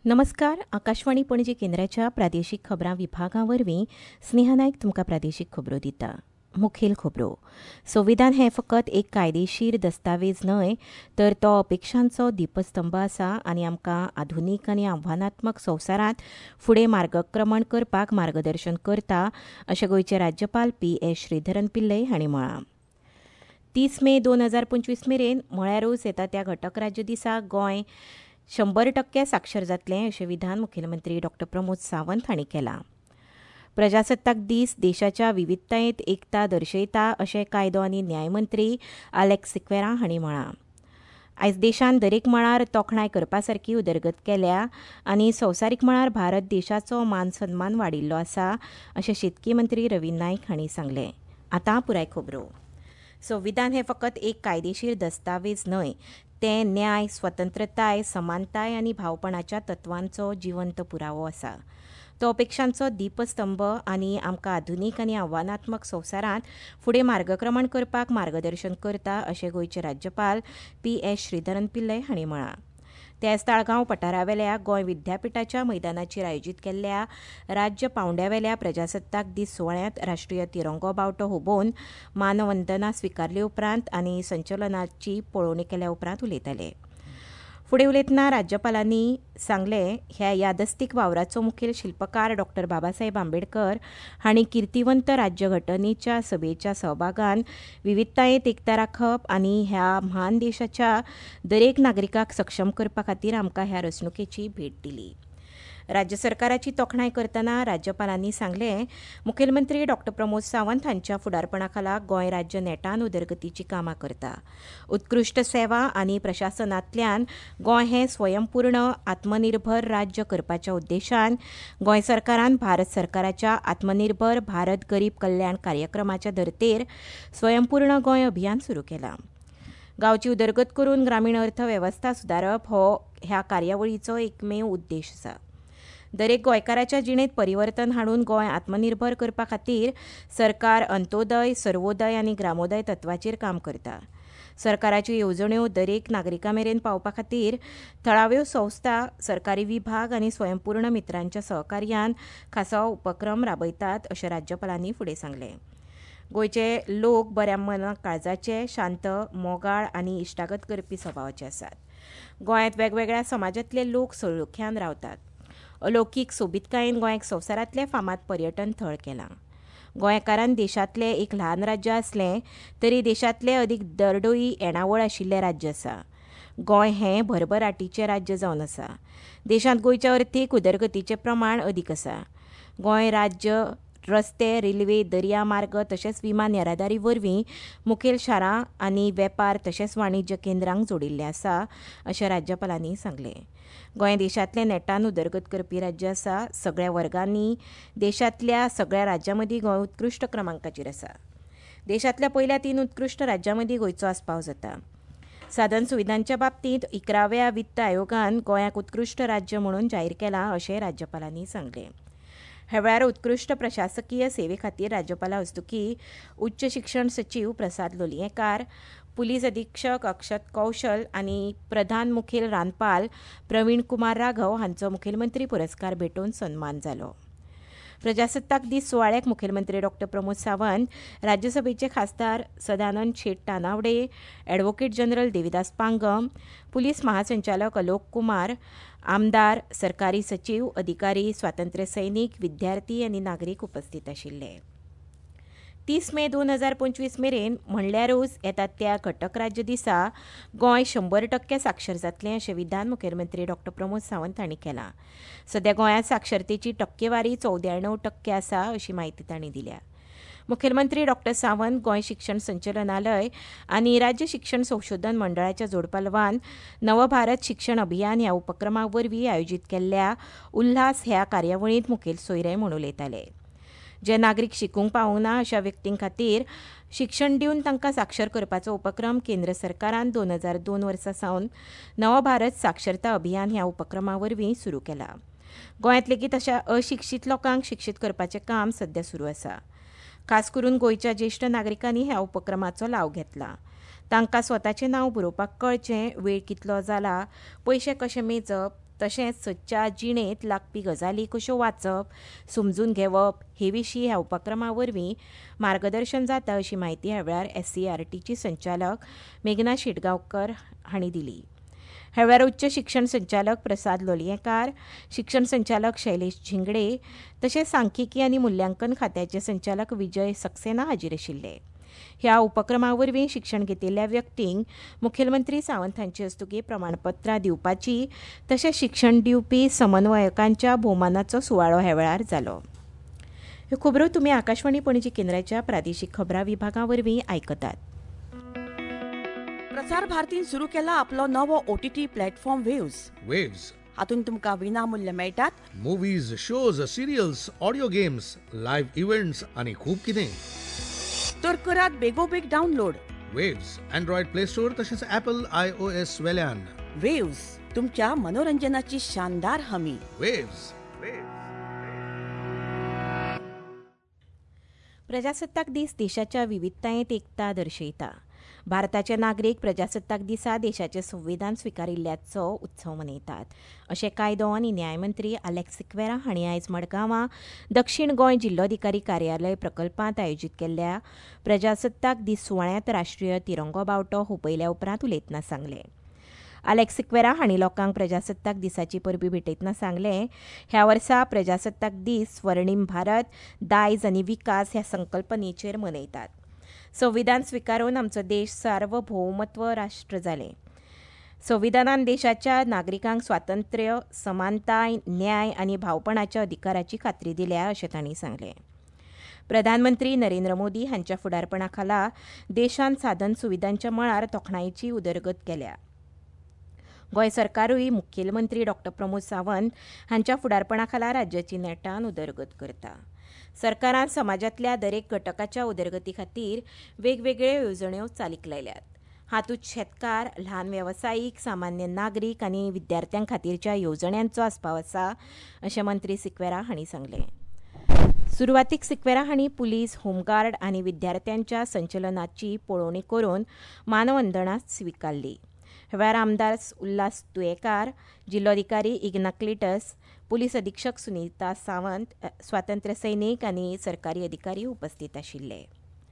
नमस्कार. आकाशवाणी पणजी केंद्राच्या प्रादेशीक खबरां विभागावरवीं स्नेहा नायक तुमकां प्रादेशीक खबरो दिता. मुखेल खबरो. संविधान हें फकत एक कायदेशीर दस्तावेज न्हय, तर तो अपेक्षांचो दिपस्तंभ आसा आनी आमकां आधुनीक आनी आव्हानात्मक संवसारांत फुडें मार्गक्रमण करपाक मार्गदर्शन करता, अशें गोंयचे राज्यपाल पी.एस. श्रीधरन पिल्लय हांणी म्हळां. 30 मे 2025 मेरेन म्हळ्यारूच येता त्या घटक राज्य दिसा गोंय 100% साक्षर जातलें अशें विधान मुखेलमंत्री डॉ. प्रमोद सावंत हांणी केलां. प्रजासत्ताक दीस देशाच्या विविधतायेंत एकता दर्शयता अशें कायदो आनी न्याय मंत्री आलेक्स सिक्वेरा हांणी म्हळां. आयज देशान दरेक मळार तोखणाय करपा सारकी उदरगत केल्या आनी संवसारीक मळार भारत देशाचो मान सन्मान वाडिल्लो आसा अशें शेतकी मंत्री रवी नायक हांणी सांगलें. आतां पुराय खबरो. संविधान हें फकत एक कायदेशीर दस्तावेज न्हय, तें न्याय, स्वतंत्रताय, समानताय आनी भावपणाच्या तत्वांचो जिवंत पुरावो आसा. तो अपेक्षांचो दिपस्तंभ आनी आमकां आधुनीक आनी आव्हानात्मक संवसारांत फुडें मार्गक्रमण करपाक मार्गदर्शन करता अशें गोंयचे राज्यपाल पी.एस. श्रीधरन पिल्लय हांणी म्हळां. ते आयज ताळगांव पठारावेल्या गोंय विद्यापिठाच्या मैदानाचेर आयोजीत केल्ल्या राज्य पांवड्यावेल्या प्रजासत्ताक दीस सुवाळ्यांत राष्ट्रीय तिरंगो बावटो हुबोवन मानवंदना स्विकारले उपरांत आनी संचलनाची पळोवणी केल्या उपरांत उलयताले. फुडें उलयतना राज्यपालांनी सांगलें, ह्या यादस्तीक वावराचो मुखेल शिल्पकार डॉ. बाबासाहेब आंबेडकर हांणी किर्तिवंत राज्यघटनेच्या सभेच्या सहभागान विविधतायेंत एकता राखप आनी ह्या म्हान देशाच्या दरेक नागरिकाक सक्षम करपा खातीर आमकां ह्या रचणुकेची भेट दिली. राज्य सरकाराची तोखणाय करतना राज्यपालांनी सांगलें, मुखेलमंत्री डॉ. प्रमोद सावंत हांच्या फुडारपणा खाला गोंय राज्य नेटान उदरगतीची कामां करता. उत्कृश्ट सेवा आनी प्रशासनांतल्यान गोंय हें स्वयंपूर्ण आत्मनिर्भर राज्य करपाच्या उद्देशान गोंय सरकारान भारत सरकाराच्या आत्मनिर्भर भारत गरीब कल्याण कार्यक्रमाच्या धर्तेर स्वयंपूर्ण गोंय अभियान सुरू केलां. गांवची उदरगत करून ग्रामीण अर्थवेवस्था सुदारप हो ह्या कार्यावळीचो एकमेव उद्देश आसा. दरेक गोंयकाराच्या जिणेंत परिवर्तन हाडून गोंय आत्मनिर्भर करपा खातीर सरकार अंत्योदय, सर्वोदय आनी ग्रामोदय तत्वाचेर काम करता. सरकाराच्यो येवजण्यो दरेक नागरिका मेरेन पावपा खातीर थळाव्यो संस्था, सरकारी विभाग आनी स्वयंपूर्ण मित्रांच्या सहकार्यान खासा उपक्रम राबयतात अशें राज्यपालांनी फुडें सांगलें. गोंयचे लोक बऱ्या मना काळजाचे, शांत, मोगाळ आनी इश्टागत करपी स्वभावाचे आसात. गोंयांत वेगवेगळ्या समाजांतले लोक सळुख्यान रावतात. अलौकीक सोबीतकायेन गोंयाक संवसारांतलें फामाद पर्यटन थळ केलां. गोंयकारान देशांतलें एक ल्हान राज्य आसलें तरी देशांतलें अदीक दरडोई येणावळ आशिल्लें राज्य आसा. गोंय हें भरभराटीचें राज्य जावन आसा. देशांत गोंयच्या अर्थीक उदरगतीचें प्रमाण अदीक आसा. गोंय राज्य रस्ते, रेल्वे, दर्या मार्ग तशेंच विमान येरादारी वरवीं मुखेल शारां आनी वेपार तशेंच वाणिज्य केंद्रांक जोडिल्लें आसा अशें राज्यपालांनी सांगलें. गोंय देशांतलें नेटान उदरगत करपी राज्य आसा. सगळ्या वर्गांनी देशांतल्या सगळ्या राज्यां मदीं गोंय उत्कृश्ट क्रमांकाचेर आसा. देशांतल्या पयल्या 3 उत्कृश्ट राज्यां मदीं गोंयचो आस्पाव जाता. साधन सुविधांच्या बाबतींत 11व्या वित्त आयोगान गोंयाक उत्कृश्ट राज्य म्हणून जाहीर केलां अशें राज्यपालांनी सांगलें. ह्या वेळार उत्कृश्ट प्रशासकीय सेवे खातीर राज्यपाला हस्तुकीं उच्च शिक्षण सचीव प्रसाद लोलयेकार, पुलीस अधीक्षक अक्षत कौशल आनी प्रधान मुखेल रानपाल प्रवीण कुमार राघव हांचो मुखेलमंत्री पुरस्कार भेटोवन सन्मान जालो. प्रजासत्ताक दीस सुवाळ्याक मुखेलमंत्री डॉ. प्रमोद सावंत, राज्यसभेचे खासदार Sadanand Shet Tanawade, advocate general Devidas Pangam, police महासंचालक अलोक कुमार, आमदार, सरकारी सचीव, अधिकारी, स्वातंत्र्य सैनीक, विद्यार्थी आनी नागरीक उपस्थित आशिल्ले. 30 मे 2025 मेरेन म्हणल्यारूच येता त्या घटक राज्य दिसा गोंय 100% साक्षर जातलें अशें विधान मुखेलमंत्री डॉ. प्रमोद सावंत हांणी केलां. सध्या गोंयांत साक्षरतेची टक्केवारी 94% आसा अशी माहिती तांणी दिल्या. मुखेलमंत्री डॉ. सावंत गोंय शिक्षण संचालनालय आनी राज्य शिक्षण संशोधन मंडळाच्या जोडपालवान नवभारत शिक्षण अभियान ह्या उपक्रमा वरवीं आयोजीत केल्ल्या उल्हास ह्या कार्यावळींत मुखेल सोयरे म्हूण उलयताले. जे नागरीक शिकूंक पावूंक ना अशा व्यक्तीं खातीर शिक्षण दिवन तांकां साक्षर करपाचो उपक्रम केंद्र सरकारान 2002 वर्सा सावन नवभारत साक्षरता अभियान ह्या उपक्रमा वरवीं सुरू केला. गोंयांत लेगीत अशा अशिक्षीत लोकांक शिक्षीत करपाचें काम सध्या सुरू आसा. खास करून गोंयच्या ज्येश्ठ नागरिकांनी ह्या उपक्रमाचो लाव घेतला. तांकां स्वताचें नांव बरोवपाक कळचें, वेळ कितलो जाला, पयशे कशे मेजप, तशेंच सदच्या जिणेंत लागपी गजाली कश्यो वाचप समजून घेवप हे विशीं ह्या उपक्रमा वरवीं मार्गदर्शन जाता अशी माहिती ह्या वेळार SCERTची संचालक मेघना शिटगांवकर हांणी दिली. ह्या वेळार उच्च शिक्षण संचालक प्रसाद लोलयेकार, शिक्षण संचालक शैलेश झिंगडे तशेंच सांख्यिकी आनी मुल्यांकन खात्याचे संचालक विजय सक्सेना हाजीर आशिल्ले. ह्या उपक्रमा वरवीं शिक्षण घेतिल्ल्या व्यक्तींक मुखेलमंत्री सावंत हांचे हस्तुकीं प्रमाणपत्रां दिवपाची तशेंच शिक्षण दिवपी समन्वयकांच्या भोवमानाचो सुवाळो ह्या वेळार जालो. ह्यो खबरो तुमी आकाशवाणी पणजी केंद्राच्या प्रादेशीक खबरां विभागा वरवीं आयकतात. प्रसार भारतीन सुरू केला आपलो नवो OTT प्लॅटफॉर्म वेव्स. हातून तुमकां विनामूल्य मेळटात movies, shows, serials, audio games, live events आनी खूब कितें. तर करात बेगोबेग download. Waves android play store तशेंच Apple iOS वेल्यान. वेव्स तुमच्या मनोरंजनाची शानदार हमी. वेव्स. प्रजासत्ताक दीस देशाच्या विविधतायेंत एकता दर्शयता. भारताचे नागरीक प्रजासत्ताक दिसा देशाचें संविधान स्विकारिल्ल्याचो उत्सव मनयतात अशें कायदो आनी न्याय मंत्री आलेक्स सिक्वेरा हांणी आयज मडगांवां दक्षिण गोंय जिल्लोधिकारी कार्यालय प्रकल्पांत आयोजीत केल्ल्या प्रजासत्ताक दीस सुवाळ्यांत राष्ट्रीय तिरंगो बावटो हुपयल्या उपरांत उलयतना सांगलें. आलेक्स सिक्वेरा हांणी लोकांक प्रजासत्ताक दिसाची परबीं भेटयतना सांगलें, ह्या वर्सा प्रजासत्ताक दीस स्वर्णीम भारत, दायज आनी विकास ह्या संकल्पनेचेर मनयतात. संविधान स्विकारून आमचो देश सार्वभौमत्व राष्ट्र जालें. संविधानान देशाच्या नागरिकांक स्वातंत्र्य, समानताय, न्याय आनी भावपणाच्या अधिकाराची खात्री दिल्या अशें तांणी सांगलें. प्रधानमंत्री नरेंद्र मोदी हांच्या फुडारपणा खाला देशान साधन सुविधांच्या मळार तोखणायेची उदरगत केल्या. गोंय सरकारूय मुखेलमंत्री डॉ. प्रमोद सावंत हांच्या फुडारपणा खाला राज्याची नेटान उदरगत करता. सरकारान समाजांतल्या दरेक घटकाच्या उदरगती खातीर वेगवेगळ्यो येवजण्यो चालीक लायल्यात. हातूंत शेतकार, ल्हान वेवसायीक, सामान्य नागरीक आनी विद्यार्थ्यां खातीरच्या येवजण्यांचो आस्पाव आसा अशें मंत्री सिक्वेरा हांणी सांगलें. सुरवातीक सिक्वेरा हांणी पुलीस, होमगार्ड आनी विद्यार्थ्यांच्या संचलनाची पळोवणी करून मानवंदना स्विकारली. ह्या वेळार आमदार उल्हास तुयेकार, जिल्लोधिकारी इग्नाक्लिटस, पुलीस अधीक्षक सुनीता सावंत, स्वातंत्र्य सैनीक आनी सरकारी अधिकारी उपस्थित आशिल्ले.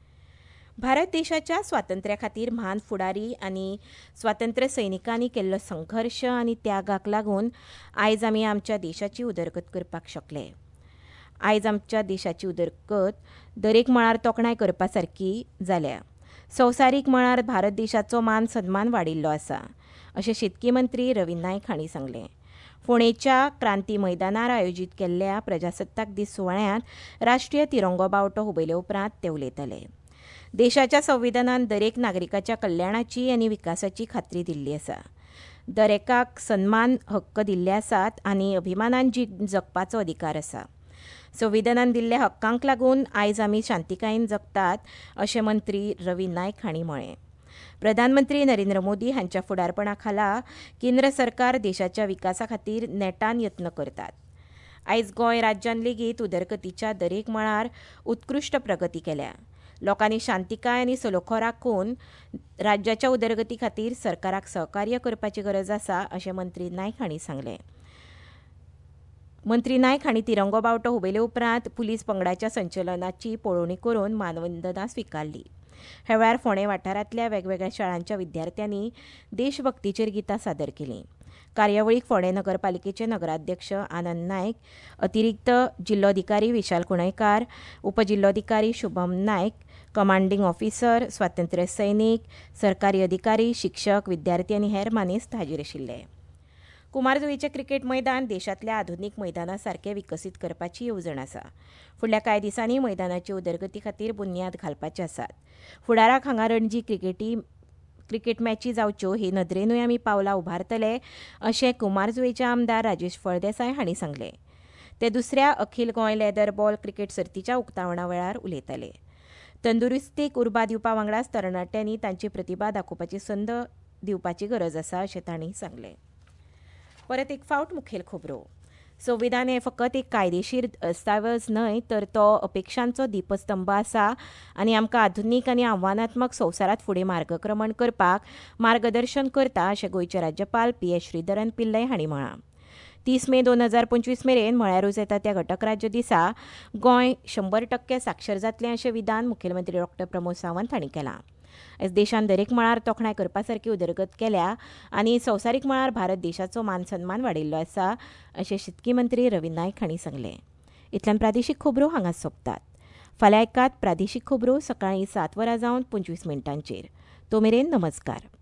भारत देशाच्या स्वातंत्र्या खातीर म्हान फुडारी आनी स्वातंत्र्य सैनिकांनी केल्लो संघर्श आनी त्यागाक लागून आयज आमी आमच्या देशाची उदरगत करपाक शकले. आयज आमच्या देशाची उदरगत दरेक मळार तोखणाय करपा सारकी जाल्या. संवसारीक मळार भारत देशाचो मान सन्मान वाडिल्लो आसा अशें शेतकी मंत्री रवी नायक हांणी सांगलें. फोंडेच्या क्रांती मैदानार आयोजीत केल्ल्या प्रजासत्ताक दीस सुवाळ्यांत राष्ट्रीय तिरंगो बावटो हुबयले उपरांत ते उलयताले. देशाच्या संविधानान दरेक नागरिकाच्या कल्याणाची आनी विकासाची खात्री दिल्ली आसा. दरेकाक सन्मान हक्क दिल्ले आसात आनी अभिमानान जगपाचो अधिकार आसा. संविधानान दिल्ल्या हक्कांक लागून आयज आमी शांतिकायेन जगतात अशें मंत्री रवी नायक हांणी म्हळें. प्रधानमंत्री नरेंद्र मोदी हांच्या फुडारपणा खाला केंद्र सरकार देशाच्या विकासा खातीर नेटान यत्न करतात. आयज गोंय राज्यान लेगीत उदरगतीच्या दरेक मळार उत्कृश्ट प्रगती केल्या. लोकांनी शांतिकाय आनी सलोखो राखून राज्याच्या उदरगती खातीर सरकाराक सहकार्य करपाची गरज आसा अशें मंत्री नायक हांणी सांगलें. मंत्री नायक हांणी तिरंगो बावटो हुबयले उपरांत पुलीस पंगडाच्या संचलनाची पळोवणी करून मानवंदना स्विकारली. ह्या वेळार फोंडे वाठारांतल्या वेगवेगळ्या शाळांच्या विद्यार्थ्यांनी देशभक्तीचेर गितां सादर केलीं. कार्यावळीक फोंडे नगरपालिकेचे नगराध्यक्ष आनंद नायक, अतिरिक्त जिल्लोधिकारी विशाल कुणयकार, उपजिल्लोधिकारी शुभम नायक, कमांडिंग ऑफिसर, स्वातंत्र्य सैनीक, सरकारी अधिकारी, शिक्षक, विद्यार्थी आनी हेर मानेस्त हाजीर आशिल्ले. कुमारजुंवेचें क्रिकेट मैदान देशांतल्या आधुनीक मैदाना सारकें विकसीत करपाची येवजण आसा. फुडल्या कांय दिसांनी मैदानाची उदरगती खातीर बुन्याद घालपाचे आसात. फुडाराक हांगा रणजी क्रिकेट मॅची जावच्यो हे नदरेनूय आमी पावलां उबारतले अशें कुमारजुंवेचे आमदार राजेश फळदेसाय हांणी सांगलें. ते दुसऱ्या Akhil Goa leather ball cricket सर्तीच्या उक्तावणा वेळार उलयताले. तंदुरुस्तीक उर्बा दिवपा वांगडाच तरणाट्यांनी तांची प्रतिभा दाखोवपाची संद दिवपाची गरज आसा अशें तांणी सांगलें. परत एक फावट मुखेल खबरो. संविधान हें फकत एक कायदेशीर दस्तावेज न्हय तर तो अपेक्षांचो दीपस्तंभ आसा आनी आमकां आधुनीक आनी आव्हानात्मक संवसारांत फुडें मार्गक्रमण करपाक मार्गदर्शन करता अशें गोंयचे राज्यपाल PS श्रीधरन पिल्लय हांणी म्हळां. 30 मे 2025 मेरेन म्हळ्यारूच येता त्या घटक राज्य दिसा गोंय 100% साक्षर जातलें अशें विधान मुखेलमंत्री डॉ प्रमोद सावंत हांणी केलां. आयज देशान दरेक मळार तोखणाय करपा सारकी उदरगत केल्या आनी संवसारीक मळार भारत देशाचो मान सन्मान वाडिल्लो आसा अशें शेतकी मंत्री रवी नायक हांणी सांगलें. इतल्यान प्रादेशीक खबरो हांगाच सोंपतात. फाल्यां ऐकात प्रादेशीक खबरो सकाळीं 7 वरां जावन 25 मिनटांचेर. तो मेरेन नमस्कार.